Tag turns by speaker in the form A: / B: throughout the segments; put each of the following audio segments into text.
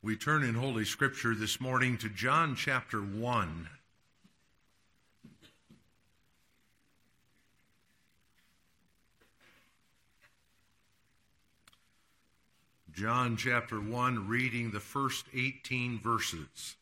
A: We turn in Holy Scripture this morning to John chapter 1. John chapter 1, reading the first 18 verses.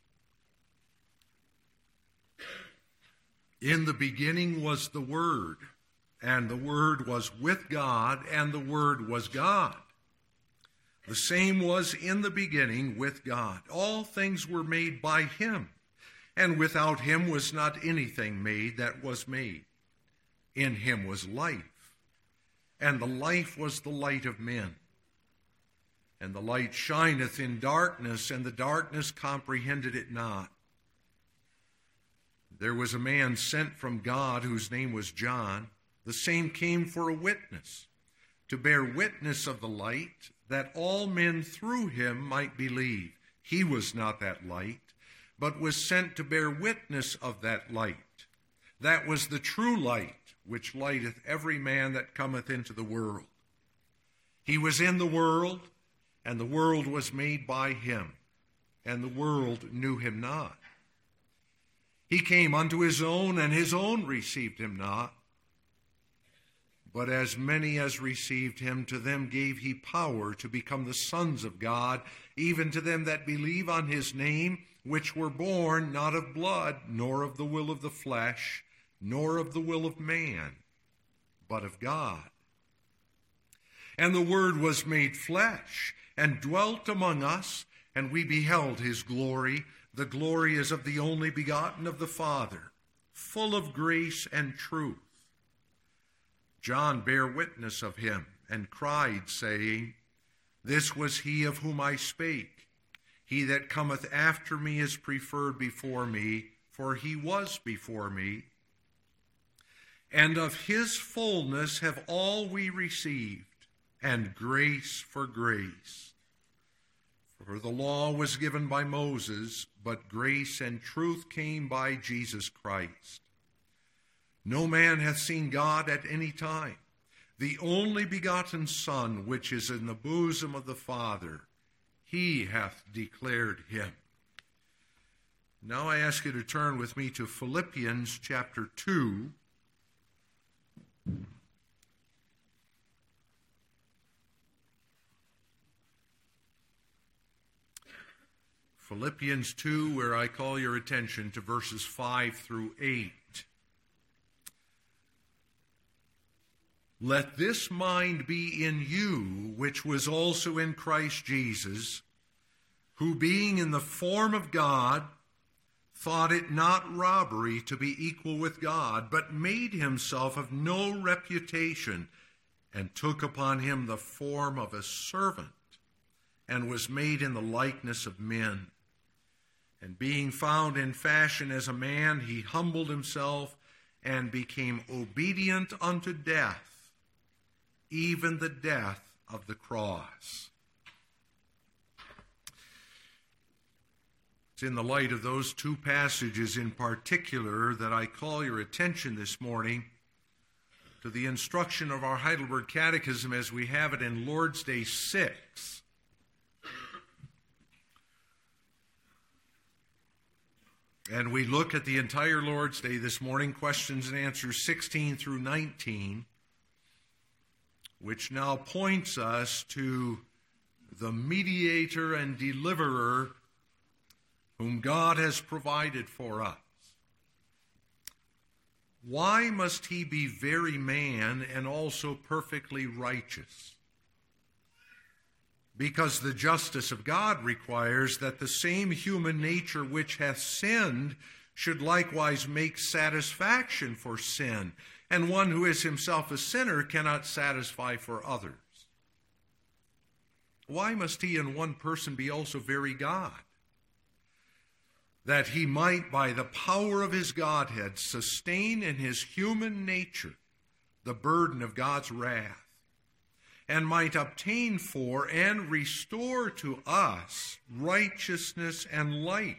A: In the beginning was the Word, and the Word was with God, and the Word was God. The same was in the beginning with God. All things were made by him, and without him was not anything made that was made. In him was life, and the life was the light of men. And the light shineth in darkness, and the darkness comprehended it not. There was a man sent from God whose name was John. The same came for a witness, to bear witness of the light, that all men through him might believe. He was not that light, but was sent to bear witness of that light. That was the true light, which lighteth every man that cometh into the world. He was in the world, and the world was made by him, and the world knew him not. He came unto his own, and his own received him not. But as many as received him, to them gave he power to become the sons of God, even to them that believe on his name, which were born not of blood, nor of the will of the flesh, nor of the will of man, but of God. And the Word was made flesh, and dwelt among us, and we beheld his glory. The glory is of the only begotten of the Father, full of grace and truth. John bare witness of him, and cried, saying, This was he of whom I spake. He that cometh after me is preferred before me, for he was before me. And of his fullness have all we received, and grace for grace. For the law was given by Moses, but grace and truth came by Jesus Christ. No man hath seen God at any time. The only begotten Son, which is in the bosom of the Father, he hath declared him. Now I ask you to turn with me to Philippians chapter 2. Philippians 2, where I call your attention to verses 5 through 8. Let this mind be in you, which was also in Christ Jesus, who being in the form of God, thought it not robbery to be equal with God, but made himself of no reputation, and took upon him the form of a servant, and was made in the likeness of men. And being found in fashion as a man, he humbled himself, and became obedient unto death, even the death of the cross. It's in the light of those two passages in particular that I call your attention this morning to the instruction of our Heidelberg Catechism as we have it in Lord's Day 6. And we look at the entire Lord's Day this morning, questions and answers 16 through 19, which now points us to the mediator and deliverer whom God has provided for us. Why must he be very man and also perfectly righteous? Because the justice of God requires that the same human nature which hath sinned should likewise make satisfaction for sin, and one who is himself a sinner cannot satisfy for others. Why must he in one person be also very God? That he might, by the power of his Godhead, sustain in his human nature the burden of God's wrath, and might obtain for and restore to us righteousness and life.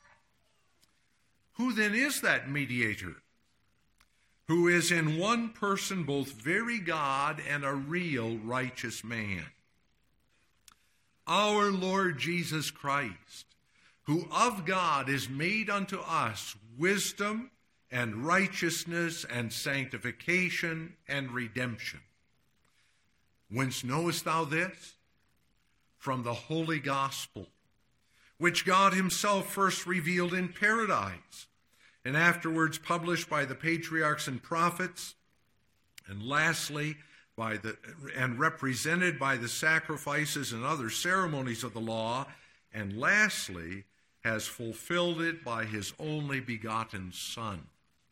A: Who then is that mediator? Who is in one person both very God and a real righteous man? our Lord Jesus Christ, who of God is made unto us wisdom and righteousness and sanctification and redemption. Whence knowest thou this? From the holy gospel, which God himself first revealed in paradise, and afterwards published by the patriarchs and prophets, and lastly, and represented by the sacrifices and other ceremonies of the law, and lastly, has fulfilled it by his only begotten Son.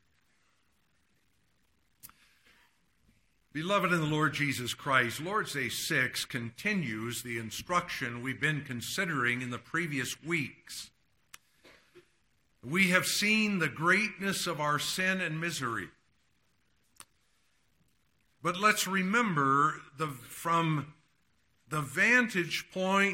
A: Beloved in the Lord Jesus Christ, Lord's Day 6 continues the instruction we've been considering in the previous weeks. We have seen the greatness of our sin and misery. But let's remember from the vantage point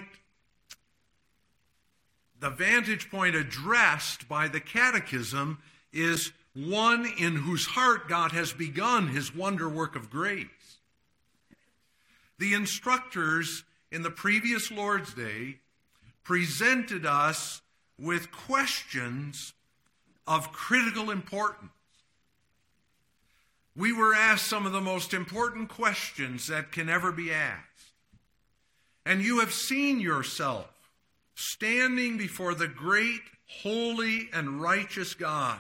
A: addressed by the Catechism is one in whose heart God has begun his wonder work of grace. The instructors in the previous Lord's Day presented us with questions of critical importance. We were asked some of the most important questions that can ever be asked. And you have seen yourself standing before the great, holy, and righteous God,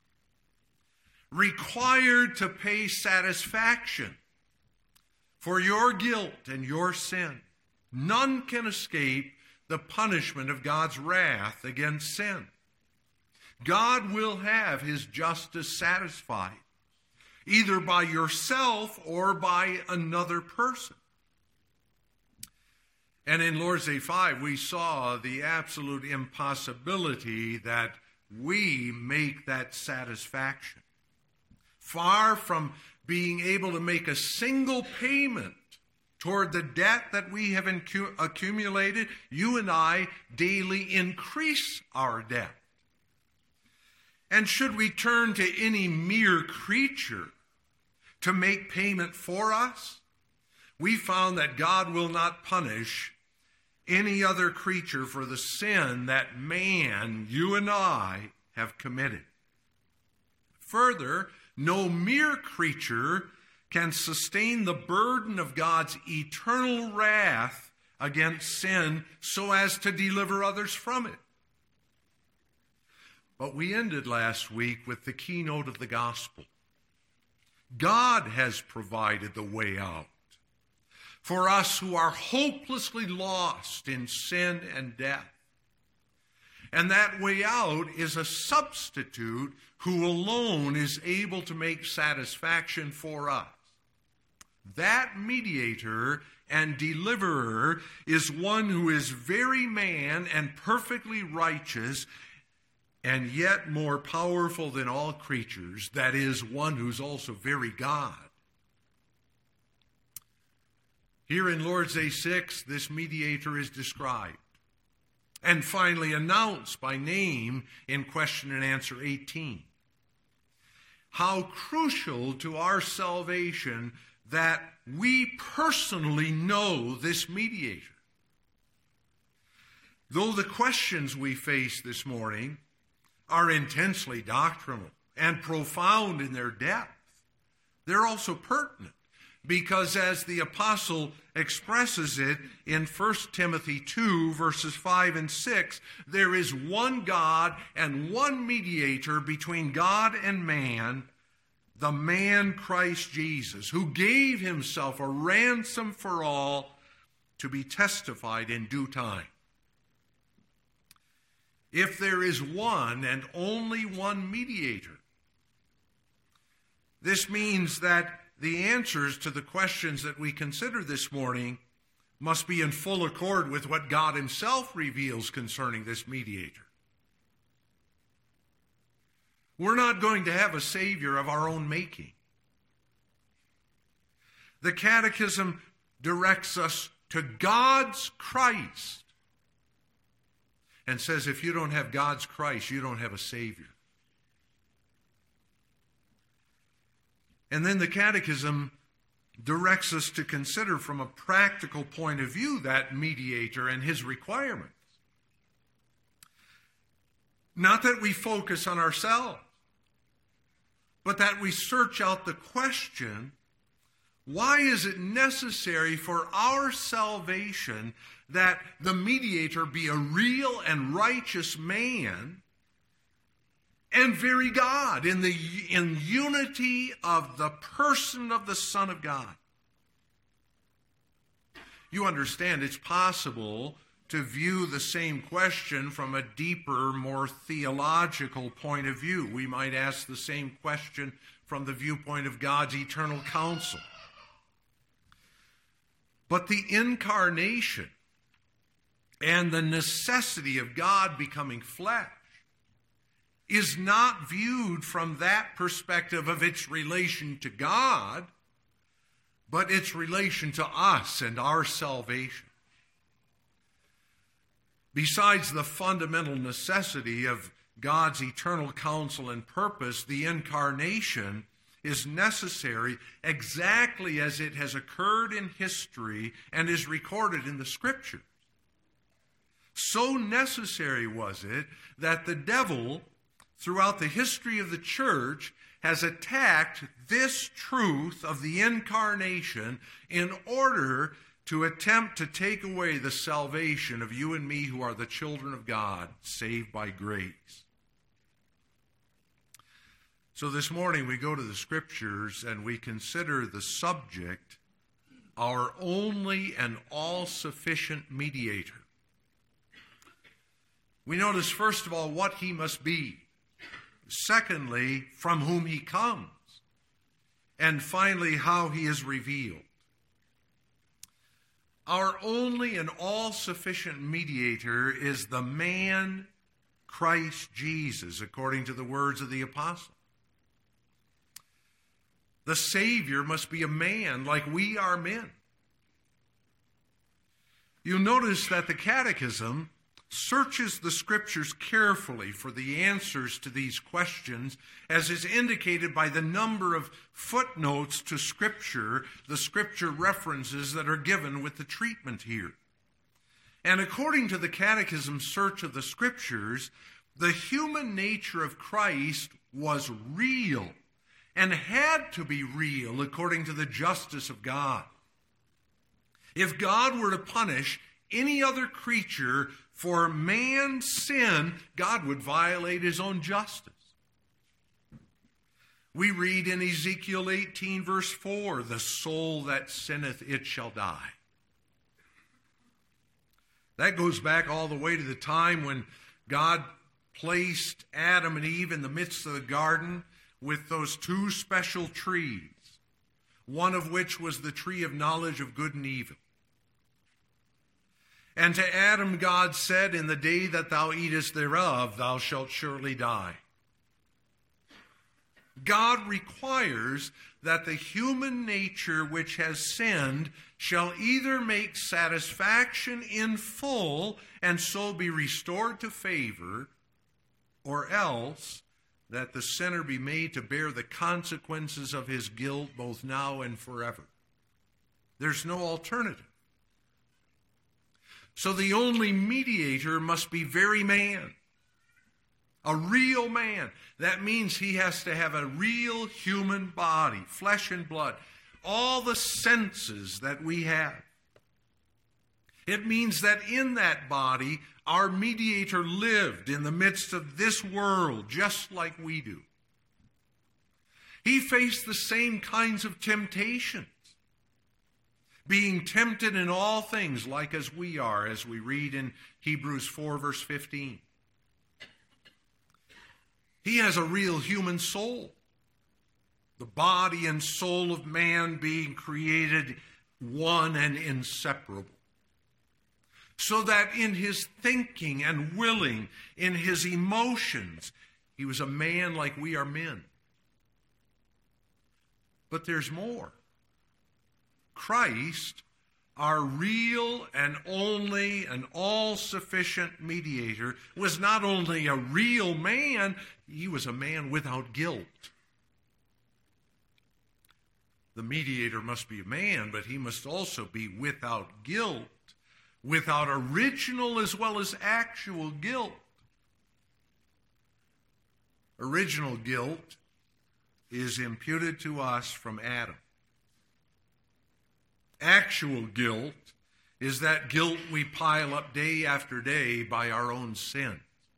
A: required to pay satisfaction for your guilt and your sin. None can escape the punishment of God's wrath against sin. God will have his justice satisfied, either by yourself or by another person. And in Lord's Day 5, we saw the absolute impossibility that we make that satisfaction. Far from being able to make a single payment toward the debt that we have accumulated, you and I daily increase our debt. And should we turn to any mere creature to make payment for us, we found that God will not punish any other creature for the sin that man, you and I, have committed. Further, no mere creature can sustain the burden of God's eternal wrath against sin so as to deliver others from it. But we ended last week with the keynote of the gospel. God has provided the way out for us who are hopelessly lost in sin and death. And that way out is a substitute who alone is able to make satisfaction for us. That mediator and deliverer is one who is very man and perfectly righteous, and yet more powerful than all creatures. That is, one who's also very God. Here in Lord's Day 6, this mediator is described and finally announced by name in question and answer 18. How crucial to our salvation that we personally know this mediator. Though the questions we face this morning are intensely doctrinal and profound in their depth, they're also pertinent. Because as the apostle expresses it in 1 Timothy 2, verses 5 and 6, there is one God and one mediator between God and man, the man Christ Jesus, who gave himself a ransom for all to be testified in due time. If there is one and only one mediator, this means that the answers to the questions that we consider this morning must be in full accord with what God himself reveals concerning this mediator. We're not going to have a Savior of our own making. The Catechism directs us to God's Christ and says if you don't have God's Christ, you don't have a Savior. And then the Catechism directs us to consider from a practical point of view that mediator and his requirements. Not that we focus on ourselves, but that we search out the question, why is it necessary for our salvation that the mediator be a real and righteous man and very God in unity of the person of the Son of God? You understand, it's possible to view the same question from a deeper, more theological point of view. We might ask the same question from the viewpoint of God's eternal counsel. But the incarnation and the necessity of God becoming flesh is not viewed from that perspective of its relation to God, but its relation to us and our salvation. Besides the fundamental necessity of God's eternal counsel and purpose, the incarnation is necessary exactly as it has occurred in history and is recorded in the Scriptures. So necessary was it that the devil, throughout the history of the church, has attacked this truth of the incarnation in order to attempt to take away the salvation of you and me who are the children of God, saved by grace. So this morning we go to the Scriptures and we consider the subject, our only and all-sufficient mediator. We notice, first of all, what he must be. Secondly, from whom he comes. And finally, how he is revealed. Our only and all-sufficient mediator is the man Christ Jesus, according to the words of the apostle. The Savior must be a man like we are men. You'll notice that the Catechism searches the Scriptures carefully for the answers to these questions, as is indicated by the number of footnotes to Scripture, the Scripture references that are given with the treatment here. And according to the Catechism search of the Scriptures, the human nature of Christ was real and had to be real according to the justice of God. If God were to punish any other creature for man's sin, God would violate his own justice. We read in Ezekiel 18, verse 4, "The soul that sinneth, it shall die." That goes back all the way to the time when God placed Adam and Eve in the midst of the garden with those two special trees, one of which was the tree of knowledge of good and evil. And to Adam God said, "In the day that thou eatest thereof, thou shalt surely die." God requires that the human nature which has sinned shall either make satisfaction in full and so be restored to favor, or else that the sinner be made to bear the consequences of his guilt both now and forever. There's no alternative. So the only mediator must be very man, a real man. That means he has to have a real human body, flesh and blood, all the senses that we have. It means that in that body, our mediator lived in the midst of this world just like we do. He faced the same kinds of temptations, being tempted in all things like as we are, as we read in Hebrews 4, verse 15. He has a real human soul, the body and soul of man being created one and inseparable, so that in his thinking and willing, in his emotions, he was a man like we are men. But there's more. Christ, our real and only and all-sufficient mediator, was not only a real man, he was a man without guilt. the mediator must be a man, but he must also be without guilt, without original as well as actual guilt. Original guilt is imputed to us from Adam. Actual guilt is that guilt we pile up day after day by our own sin.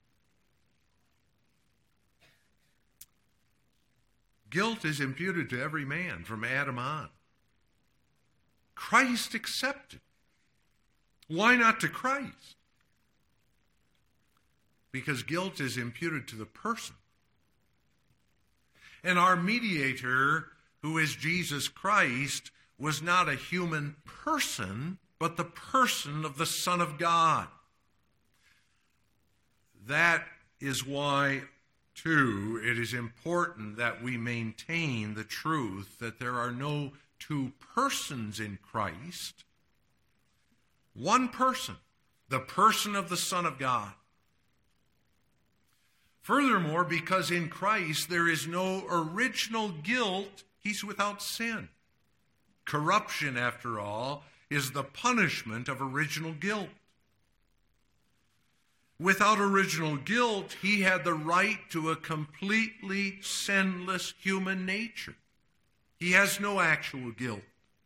A: Guilt is imputed to every man from Adam on. Christ accepted. Why not to Christ? Because guilt is imputed to the person. And our mediator, who is Jesus Christ, was not a human person, but the person of the Son of God. That is why, too, it is important that we maintain the truth that there are no two persons in Christ. One person, the person of the Son of God. Furthermore, because in Christ there is no original guilt, he's without sin. Corruption, after all, is the punishment of original guilt. Without original guilt, he had the right to a completely sinless human nature. He has no actual guilt.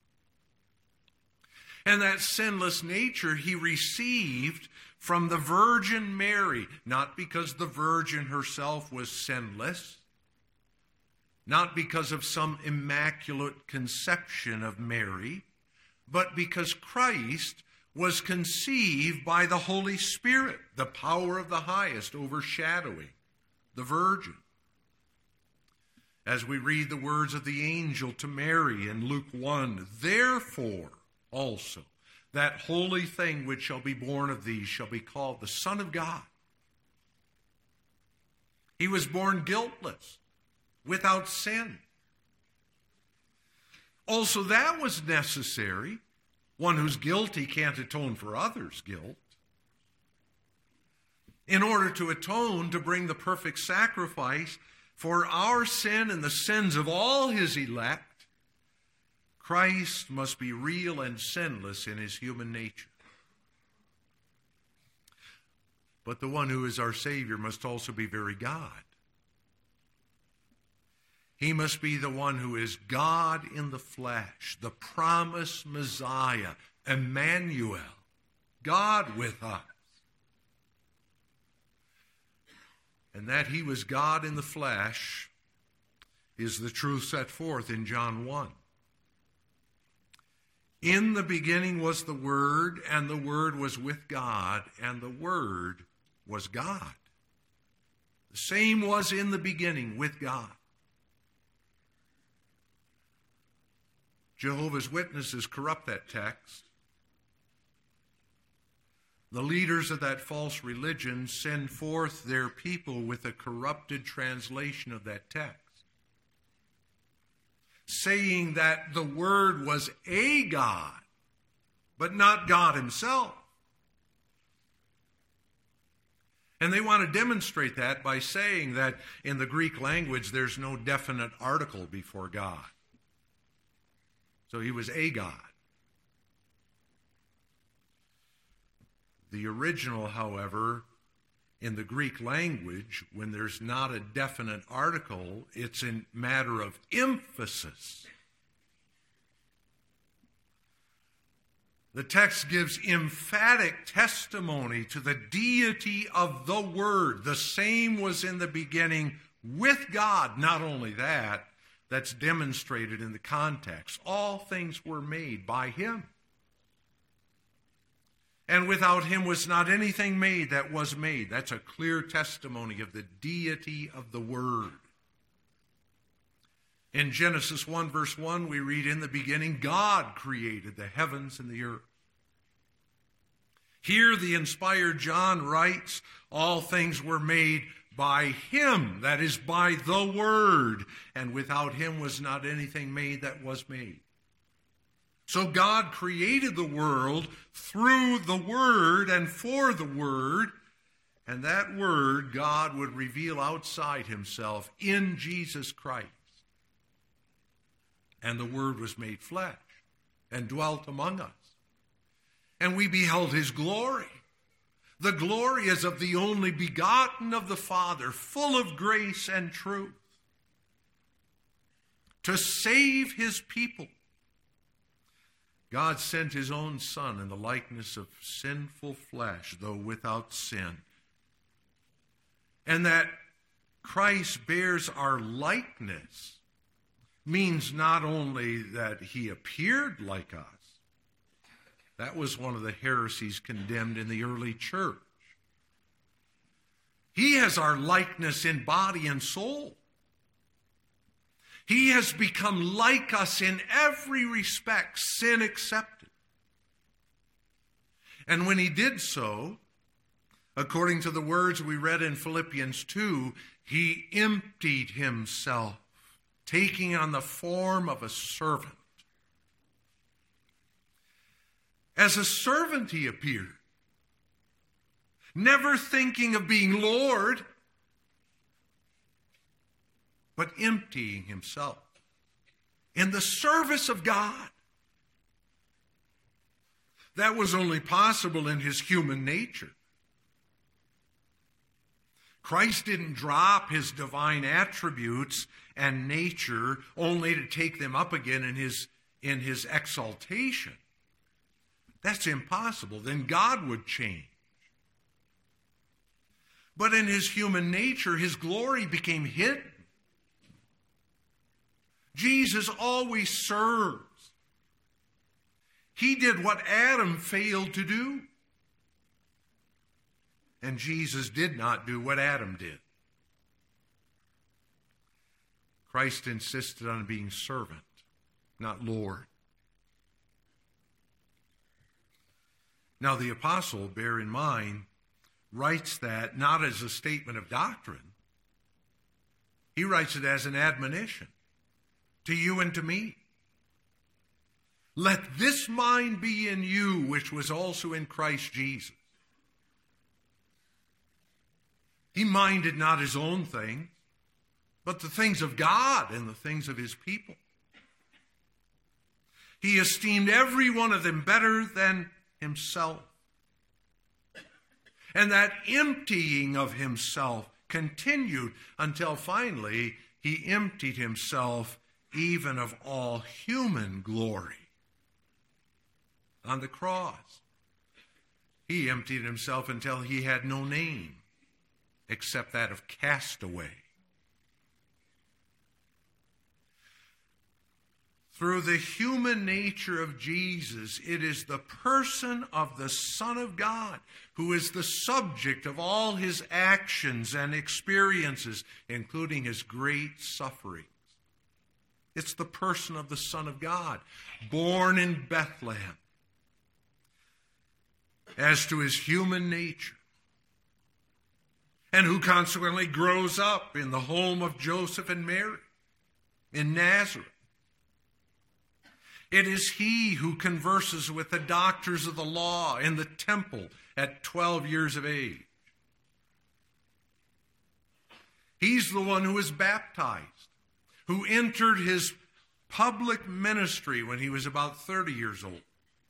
A: And that sinless nature he received from the Virgin Mary, not because the Virgin herself was sinless, not because of some immaculate conception of Mary, but because Christ was conceived by the Holy Spirit, the power of the highest overshadowing the Virgin. As we read the words of the angel to Mary in Luke 1, therefore also that holy thing which shall be born of thee shall be called the Son of God. He was born guiltless, without sin. Also, that was necessary. One who's guilty can't atone for others' guilt. In order to atone, to bring the perfect sacrifice for our sin and the sins of all his elect, Christ must be real and sinless in his human nature. But the one who is our Savior must also be very God. He must be the one who is God in the flesh, the promised Messiah, Emmanuel, God with us. And that he was God in the flesh is the truth set forth in John 1. In the beginning was the Word, and the Word was with God, and the Word was God. The same was in the beginning with God. Jehovah's Witnesses corrupt that text. The leaders of that false religion send forth their people with a corrupted translation of that text, saying that the Word was a God, but not God himself. And they want to demonstrate that by saying that in the Greek language there's no definite article before God. So he was a God. The original, however, in the Greek language, when there's not a definite article, it's a matter of emphasis. The text gives emphatic testimony to the deity of the Word. The same was in the beginning with God. Not only that, that's demonstrated in the context. All things were made by him. And without him was not anything made that was made. That's a clear testimony of the deity of the Word. In Genesis 1 verse 1, we read, in the beginning, God created the heavens and the earth. Here the inspired John writes, all things were made by him, that is, by the Word, and without him was not anything made that was made. So God created the world through the Word and for the Word, and that Word God would reveal outside himself in Jesus Christ. And the Word was made flesh and dwelt among us. And we beheld his glory. The glory is of the only begotten of the Father, full of grace and truth, to save his people. God sent his own Son in the likeness of sinful flesh, though without sin. And that Christ bears our likeness means not only that he appeared like us. That was one of the heresies condemned in the early church. He has our likeness in body and soul. He has become like us in every respect, sin accepted. And when he did so, according to the words we read in Philippians 2, he emptied himself, taking on the form of a servant. As a servant he appeared, never thinking of being Lord, but emptying himself in the service of God. That was only possible in his human nature. Christ didn't drop his divine attributes and nature only to take them up again in his exaltation. That's impossible. Then God would change. But in his human nature, his glory became hidden. Jesus always serves. He did what Adam failed to do. And Jesus did not do what Adam did. Christ insisted on being servant, not Lord. Now the apostle, bear in mind, writes that not as a statement of doctrine. He writes it as an admonition to you and to me. Let this mind be in you, which was also in Christ Jesus. He minded not his own things, but the things of God and the things of his people. He esteemed every one of them better than himself. And that emptying of himself continued until finally he emptied himself even of all human glory. On the cross, he emptied himself until he had no name except that of castaway. Through the human nature of Jesus, it is the person of the Son of God who is the subject of all his actions and experiences, including his great sufferings. It's the person of the Son of God, born in Bethlehem. As to his human nature, and who consequently grows up in the home of Joseph and Mary in Nazareth. It is he who converses with the doctors of the law in the temple at 12 years of age. He's the one who was baptized, who entered his public ministry when he was about 30 years old.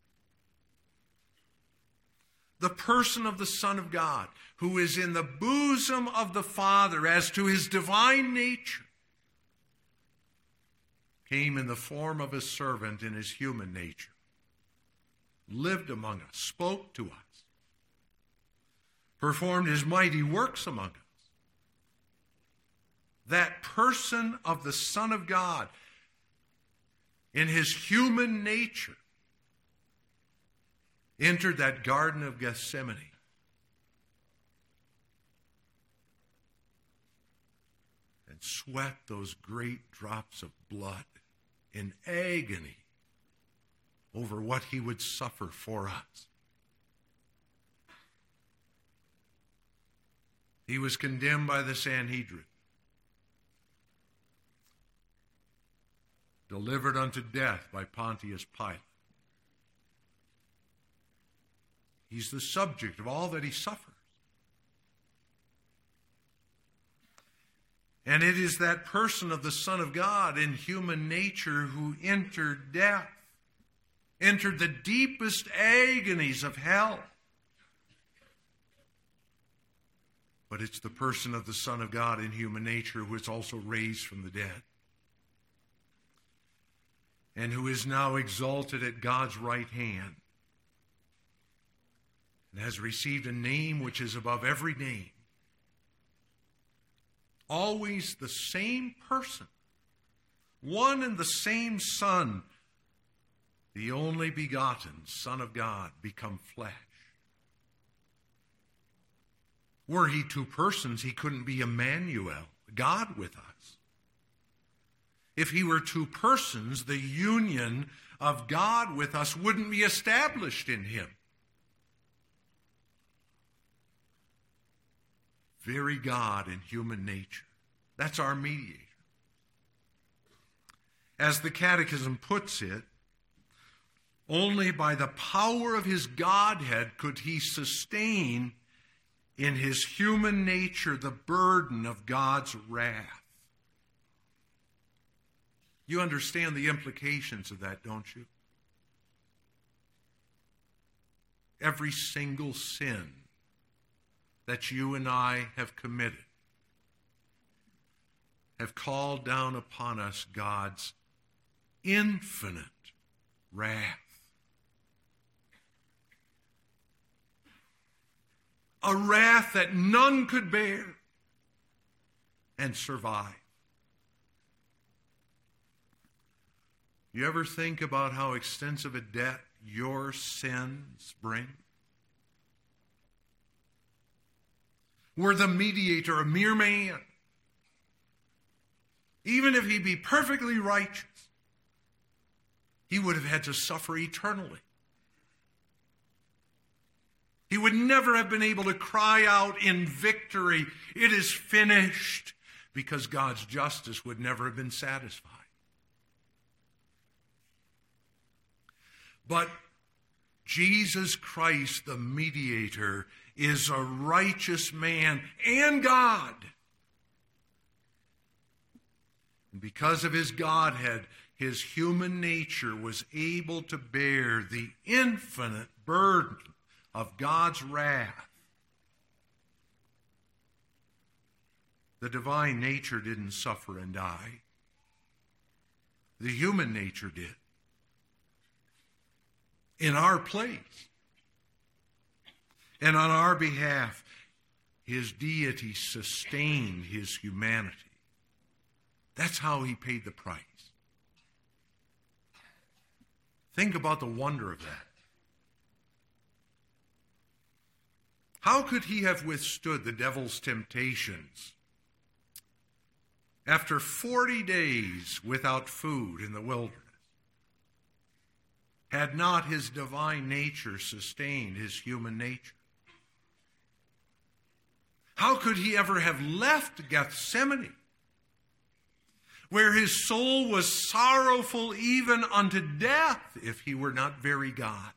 A: The person of the Son of God, who is in the bosom of the Father as to his divine nature, came in the form of a servant in his human nature, lived among us, spoke to us, performed his mighty works among us. That person of the Son of God, in his human nature, entered that Garden of Gethsemane. And sweat those great drops of blood in agony over what he would suffer for us. He was condemned by the Sanhedrin, delivered unto death by Pontius Pilate. He's the subject of all that he suffers. And it is that person of the Son of God in human nature who entered death, entered the deepest agonies of hell. But it's the person of the Son of God in human nature who is also raised from the dead, and who is now exalted at God's right hand, and has received a name which is above every name. Always the same person, one and the same Son, the only begotten Son of God, become flesh. Were he two persons, he couldn't be Emmanuel, God with us. If he were two persons, the union of God with us wouldn't be established in him. Very God in human nature. That's our mediator. As the Catechism puts it, only by the power of his Godhead could he sustain in his human nature the burden of God's wrath. You understand the implications of that, don't you? Every single sin that you and I have committed have called down upon us God's infinite wrath. A wrath that none could bear and survive. You ever think about how extensive a debt your sins bring? Were the mediator a mere man, even if he be perfectly righteous, he would have had to suffer eternally. He would never have been able to cry out in victory, "It is finished," because God's justice would never have been satisfied. But Jesus Christ, the mediator, is a righteous man and God. And because of his Godhead, his human nature was able to bear the infinite burden of God's wrath. The divine nature didn't suffer and die. The human nature did. In our place. And on our behalf, his deity sustained his humanity. That's how he paid the price. Think about the wonder of that. How could he have withstood the devil's temptations after 40 days without food in the wilderness, had not his divine nature sustained his human nature? How could he ever have left Gethsemane, where his soul was sorrowful even unto death, if he were not very God?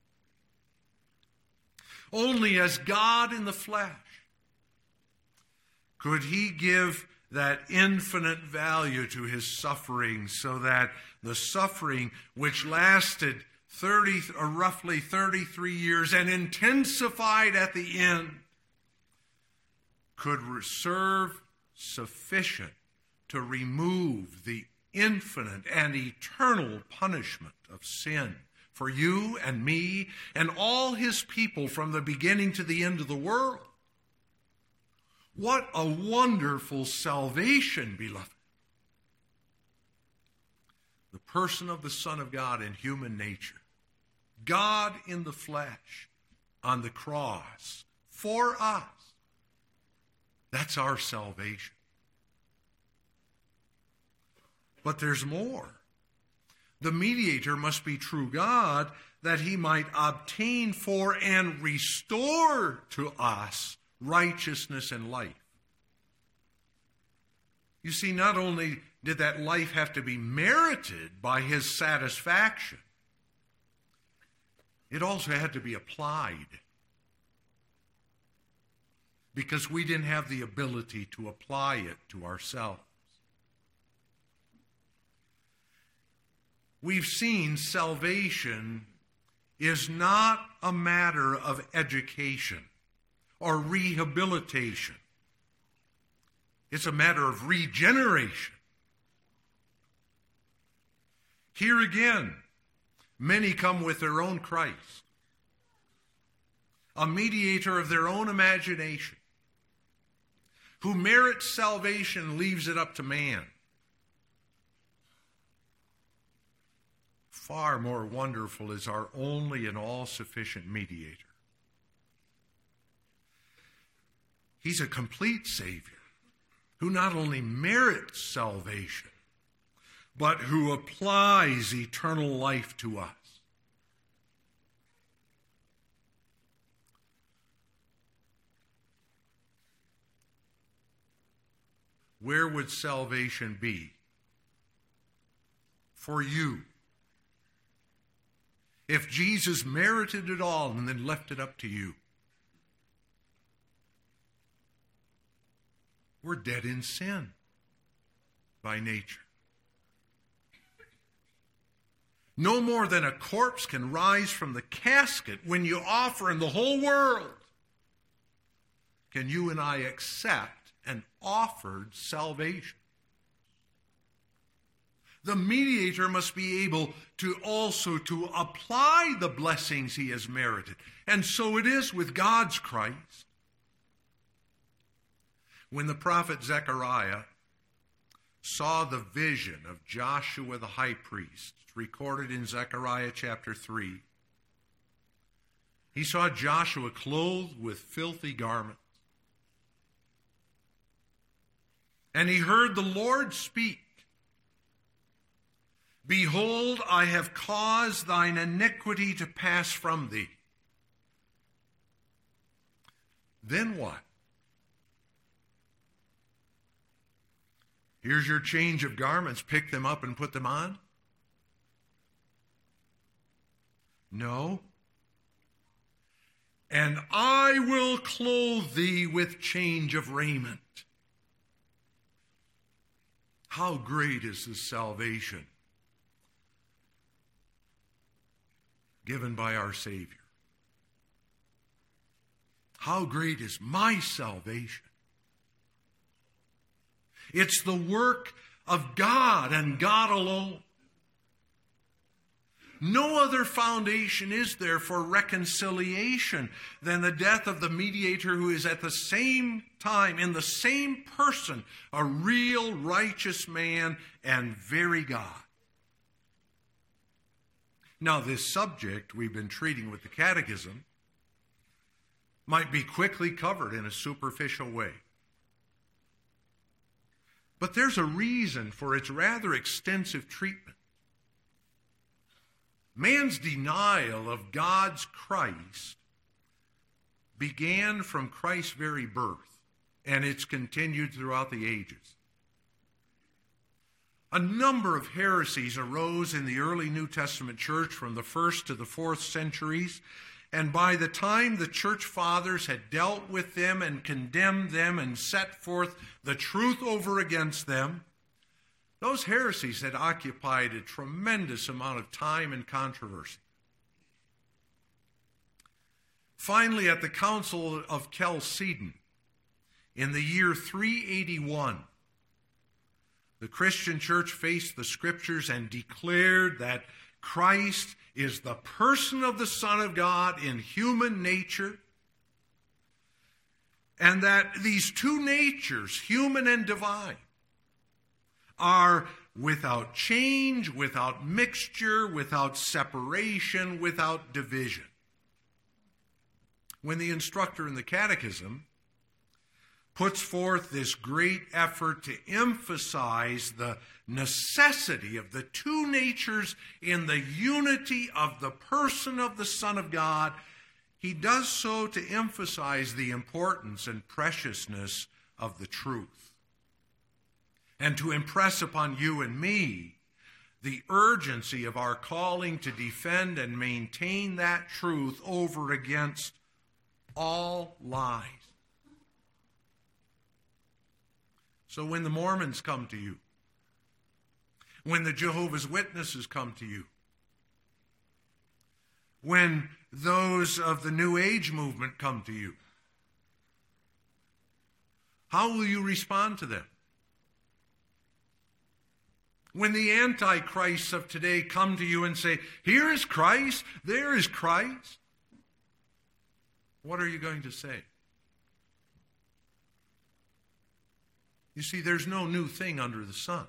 A: Only as God in the flesh could he give that infinite value to his suffering, so that the suffering, which lasted roughly 33 years and intensified at the end, could serve sufficient to remove the infinite and eternal punishment of sin for you and me and all his people from the beginning to the end of the world. What a wonderful salvation, beloved. The person of the Son of God in human nature, God in the flesh, on the cross, for us. That's our salvation. But there's more. The mediator must be true God, that he might obtain for and restore to us righteousness and life. You see, not only did that life have to be merited by his satisfaction, it also had to be applied. because we didn't have the ability to apply it to ourselves. We've seen salvation is not a matter of education or rehabilitation. It's a matter of regeneration. Here again, many come with their own Christ, a mediator of their own imagination, who merits salvation, leaves it up to man. Far more wonderful is our only and all-sufficient mediator. He's a complete Savior who not only merits salvation, but who applies eternal life to us. Where would salvation be for you if Jesus merited it all and then left it up to you? We're dead in sin by nature. No more than a corpse can rise from the casket when you offer in the whole world can you and I accept an offered salvation. The mediator must be able to also to apply the blessings he has merited. And so it is with God's Christ. When the prophet Zechariah saw the vision of Joshua the high priest, recorded in Zechariah chapter 3, he saw Joshua clothed with filthy garments. And he heard the Lord speak, "Behold, I have caused thine iniquity to pass from thee." Then what? Here's your change of garments. Pick them up and put them on? No. And I will clothe thee with change of raiment. How great is this salvation given by our Savior? How great is my salvation? It's the work of God and God alone. No other foundation is there for reconciliation than the death of the mediator, who is at the same time, in the same person, a real righteous man and very God. Now, this subject we've been treating with the Catechism might be quickly covered in a superficial way. But there's a reason for its rather extensive treatment. Man's denial of God's Christ began from Christ's very birth, and it's continued throughout the ages. A number of heresies arose in the early New Testament church from the 1st to the 4th centuries, and by the time the church fathers had dealt with them and condemned them and set forth the truth over against them, those heresies had occupied a tremendous amount of time and controversy. Finally, at the Council of Chalcedon, in the year 381, the Christian church faced the Scriptures and declared that Christ is the person of the Son of God in human nature, and that these two natures, human and divine, are without change, without mixture, without separation, without division. When the instructor in the Catechism puts forth this great effort to emphasize the necessity of the two natures in the unity of the person of the Son of God, he does so to emphasize the importance and preciousness of the truth, and to impress upon you and me the urgency of our calling to defend and maintain that truth over against all lies. So when the Mormons come to you, when the Jehovah's Witnesses come to you, when those of the New Age movement come to you, how will you respond to them? When the antichrists of today come to you and say, here is Christ, there is Christ, what are you going to say? You see, there's no new thing under the sun.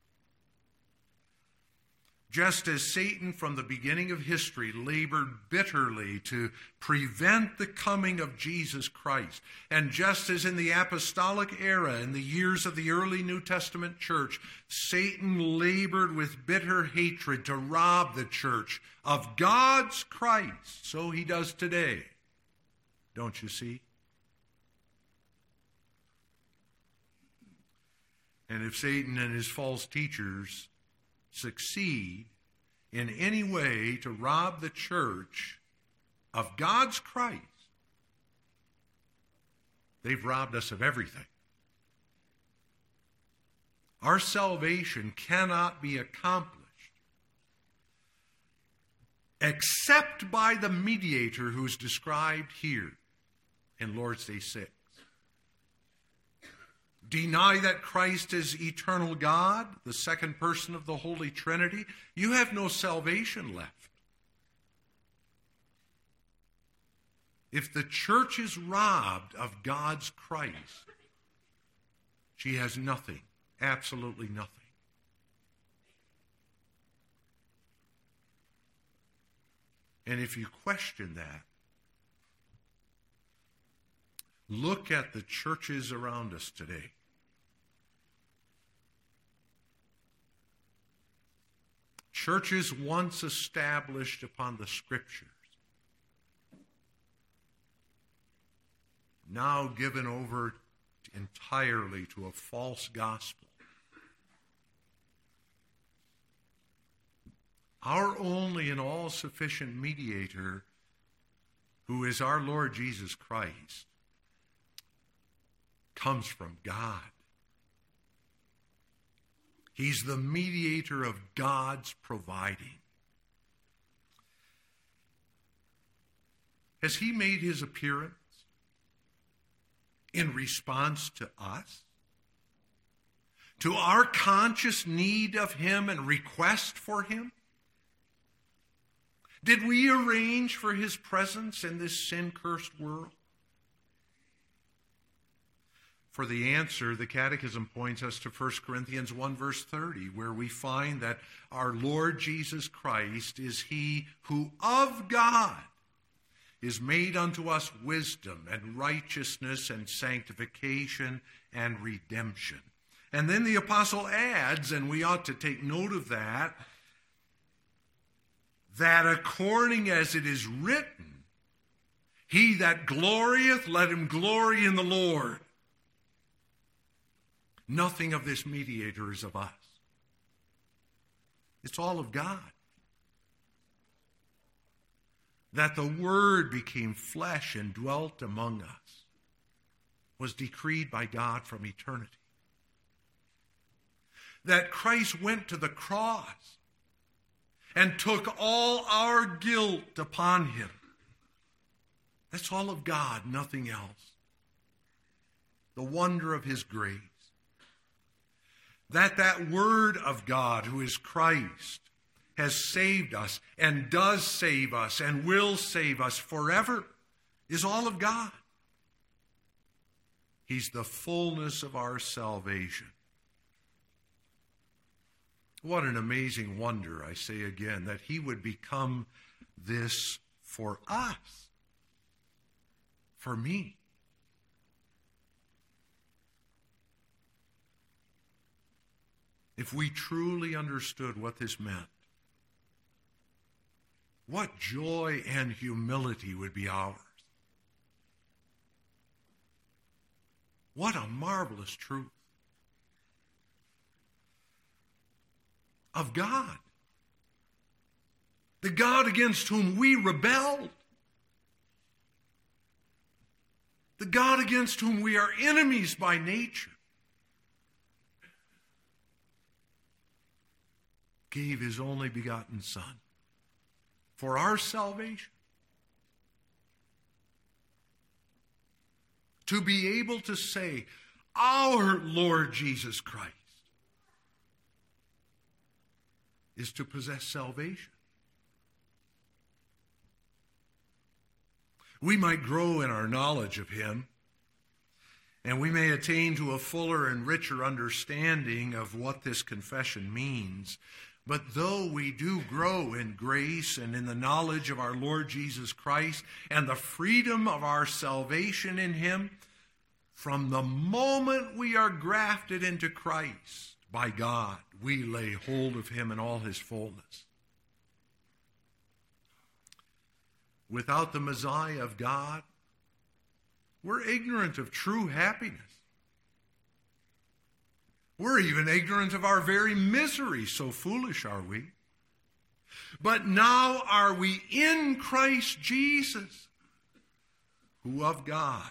A: Just as Satan from the beginning of history labored bitterly to prevent the coming of Jesus Christ, and just as in the apostolic era, in the years of the early New Testament church, Satan labored with bitter hatred to rob the church of God's Christ, so he does today. Don't you see? And if Satan and his false teachers succeed in any way to rob the church of God's Christ, they've robbed us of everything. Our salvation cannot be accomplished except by the mediator who's described here in Lord's Day 6. Deny that Christ is eternal God, the second person of the Holy Trinity, you have no salvation left. If the church is robbed of God's Christ, she has nothing, absolutely nothing. And if you question that, look at the churches around us today. Churches once established upon the Scriptures, now given over entirely to a false gospel. Our only and all-sufficient mediator, who is our Lord Jesus Christ, comes from God. He's the mediator of God's providing. Has he made his appearance in response to us? To our conscious need of him and request for him? Did we arrange for his presence in this sin-cursed world? For the answer, the Catechism points us to 1 Corinthians 1 verse 30, where we find that our Lord Jesus Christ is he who of God is made unto us wisdom and righteousness and sanctification and redemption. And then the apostle adds, and we ought to take note of that according as it is written, he that glorieth, let him glory in the Lord. Nothing of this mediator is of us. It's all of God. That the Word became flesh and dwelt among us was decreed by God from eternity. That Christ went to the cross and took all our guilt upon him. That's all of God, nothing else. The wonder of his grace. That Word of God, who is Christ, has saved us and does save us and will save us forever, is all of God. He's the fullness of our salvation. What an amazing wonder, I say again, that he would become this for us, for me. If we truly understood what this meant, what joy and humility would be ours. What a marvelous truth of God. The God against whom we rebelled. The God against whom we are enemies by nature. gave his only begotten Son for our salvation. To be able to say, our Lord Jesus Christ, is to possess salvation. We might grow in our knowledge of him, and we may attain to a fuller and richer understanding of what this confession means. But though we do grow in grace and in the knowledge of our Lord Jesus Christ and the freedom of our salvation in him, from the moment we are grafted into Christ by God, we lay hold of him in all his fullness. Without the Messiah of God, we're ignorant of true happiness. We're even ignorant of our very misery, so foolish are we. But now are we in Christ Jesus, who of God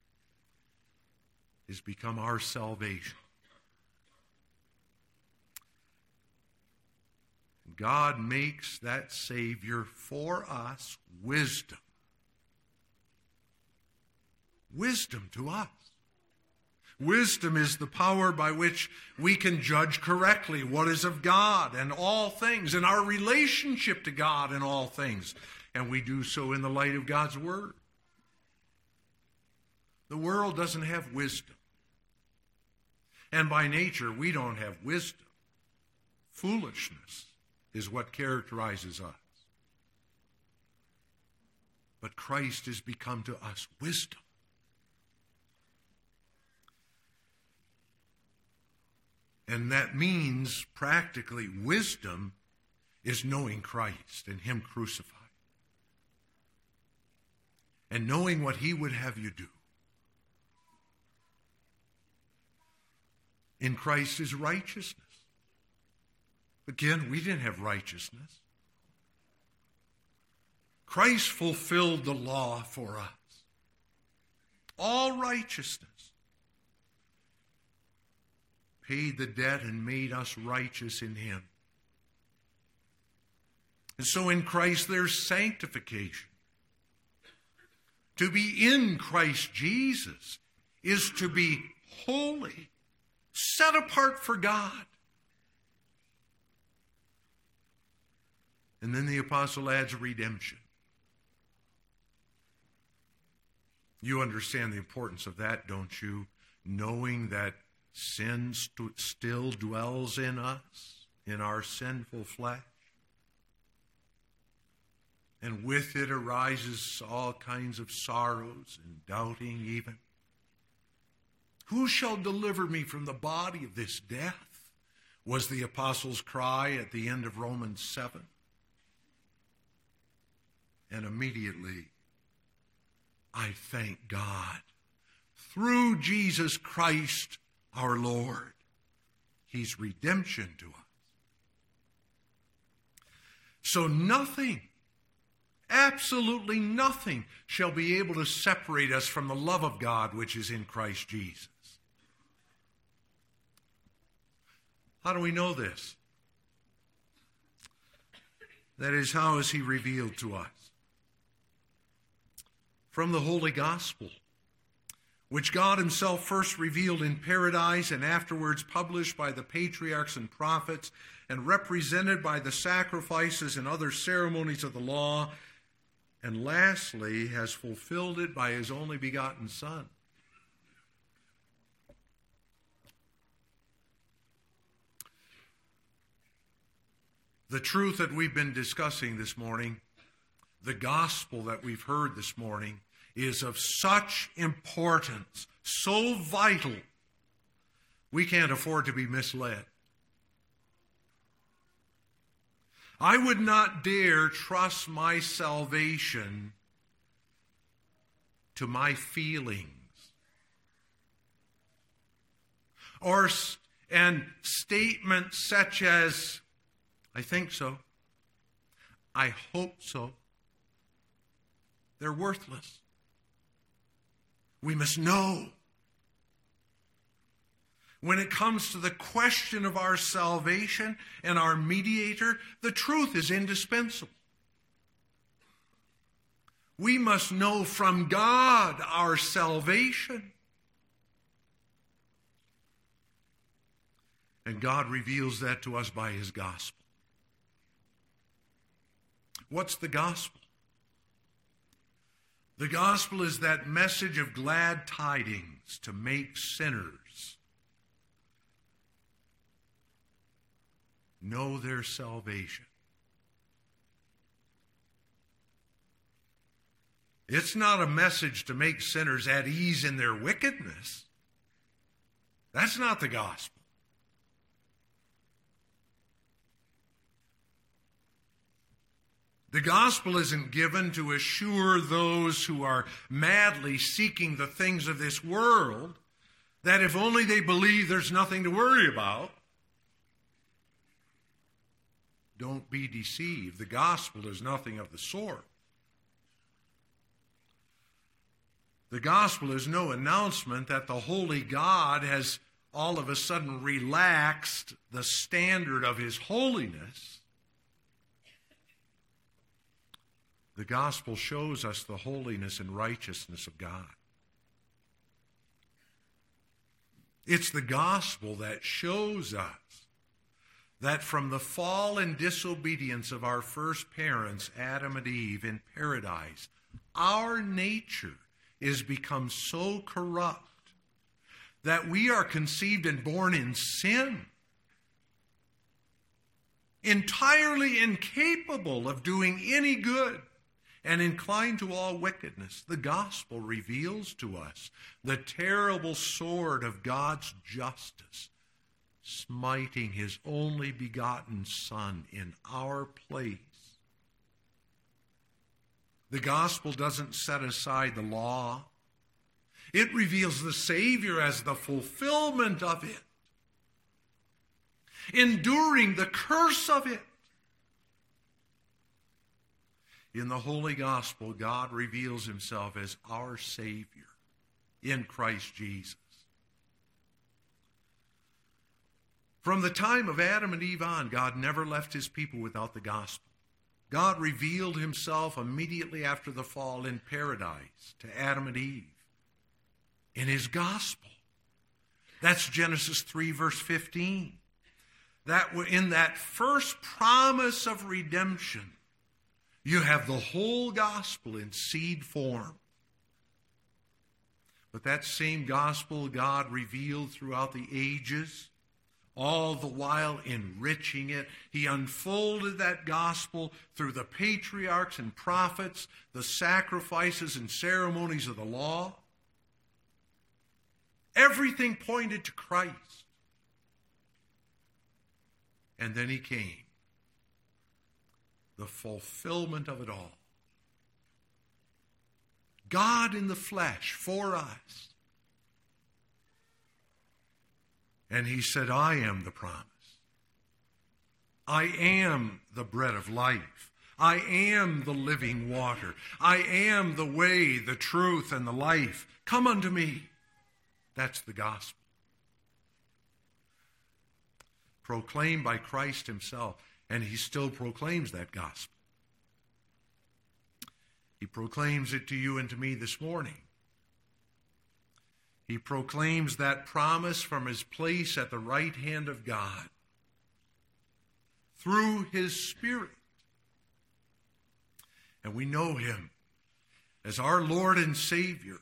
A: is become our salvation. God makes that Savior for us wisdom. Wisdom to us. Wisdom is the power by which we can judge correctly what is of God and all things, and our relationship to God in all things. And we do so in the light of God's Word. The world doesn't have wisdom. And by nature, we don't have wisdom. Foolishness is what characterizes us. But Christ has become to us wisdom. And that means, practically, wisdom is knowing Christ and him crucified. And knowing what he would have you do. In Christ is righteousness. Again, we didn't have righteousness. Christ fulfilled the law for us. All righteousness. Paid the debt and made us righteous in him. And so in Christ there's sanctification. To be in Christ Jesus is to be holy, set apart for God. And then the apostle adds redemption. You understand the importance of that, don't you? Knowing that sin still dwells in us, in our sinful flesh. And with it arises all kinds of sorrows and doubting even. Who shall deliver me from the body of this death? Was the apostle's cry at the end of Romans 7. And immediately, I thank God. Through Jesus Christ our Lord, he's redemption to us. So nothing, absolutely nothing, shall be able to separate us from the love of God which is in Christ Jesus. How do we know this? That is, how is he revealed to us? From the Holy Gospel, which God himself first revealed in paradise and afterwards published by the patriarchs and prophets and represented by the sacrifices and other ceremonies of the law, and lastly has fulfilled it by his only begotten Son. The truth that we've been discussing this morning, the gospel that we've heard this morning, is of such importance, so vital, we can't afford to be misled. I would not dare trust my salvation to my feelings and statements such as, I think so, I hope so. They're worthless. We must know. When it comes to the question of our salvation and our mediator, the truth is indispensable. We must know from God our salvation. And God reveals that to us by his gospel. What's the gospel? The gospel is that message of glad tidings to make sinners know their salvation. It's not a message to make sinners at ease in their wickedness. That's not the gospel. The gospel isn't given to assure those who are madly seeking the things of this world that if only they believe there's nothing to worry about. Don't be deceived. The gospel is nothing of the sort. The gospel is no announcement that the holy God has all of a sudden relaxed the standard of his holiness. The gospel shows us the holiness and righteousness of God. It's the gospel that shows us that from the fall and disobedience of our first parents, Adam and Eve, in paradise, our nature is become so corrupt that we are conceived and born in sin, entirely incapable of doing any good, and inclined to all wickedness. The gospel reveals to us the terrible sword of God's justice, smiting his only begotten Son in our place. The gospel doesn't set aside the law. It reveals the Savior as the fulfillment of it, enduring the curse of it. In the Holy Gospel, God reveals himself as our Savior in Christ Jesus. From the time of Adam and Eve on, God never left his people without the gospel. God revealed himself immediately after the fall in paradise to Adam and Eve in his gospel. That's Genesis 3, verse 15. That in that first promise of redemption, you have the whole gospel in seed form. But that same gospel God revealed throughout the ages, all the while enriching it. He unfolded that gospel through the patriarchs and prophets, the sacrifices and ceremonies of the law. Everything pointed to Christ. And then he came. The fulfillment of it all. God in the flesh for us. And he said, I am the promise. I am the bread of life. I am the living water. I am the way, the truth, and the life. Come unto me. That's the gospel. Proclaimed by Christ himself. And he still proclaims that gospel. He proclaims it to you and to me this morning. He proclaims that promise from his place at the right hand of God through his Spirit. And we know him as our Lord and Savior.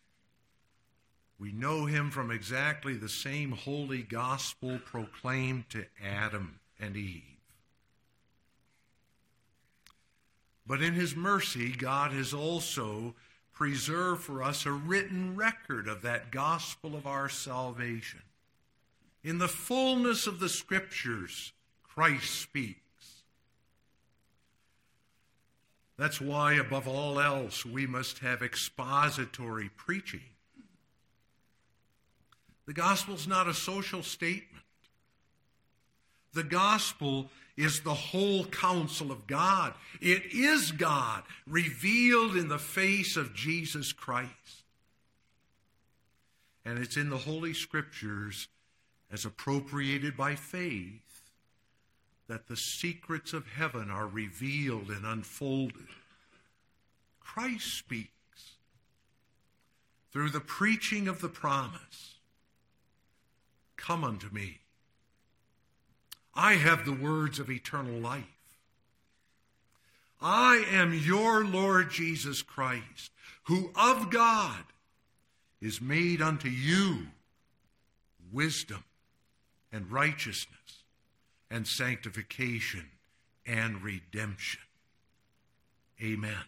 A: We know him from exactly the same holy gospel proclaimed to Adam and Eve. But in his mercy, God has also preserved for us a written record of that gospel of our salvation. In the fullness of the Scriptures, Christ speaks. That's why, above all else, we must have expository preaching. The gospel's not a social statement. The gospel is the whole counsel of God. It is God revealed in the face of Jesus Christ. And it's in the Holy Scriptures as appropriated by faith, that the secrets of heaven are revealed and unfolded. Christ speaks through the preaching of the promise. Come unto me. I have the words of eternal life. I am your Lord Jesus Christ, who of God is made unto you wisdom and righteousness and sanctification and redemption. Amen.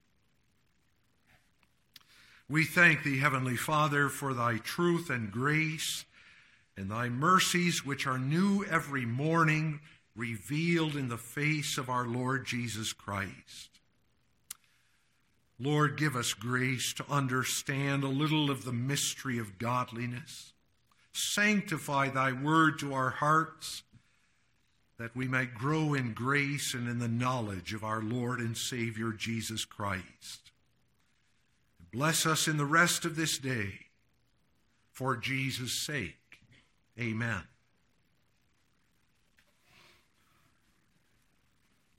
A: We thank thee, Heavenly Father, for thy truth and grace and thy mercies, which are new every morning, revealed in the face of our Lord Jesus Christ. Lord, give us grace to understand a little of the mystery of godliness. Sanctify thy word to our hearts, that we might grow in grace and in the knowledge of our Lord and Savior Jesus Christ. Bless us in the rest of this day, for Jesus' sake. Amen.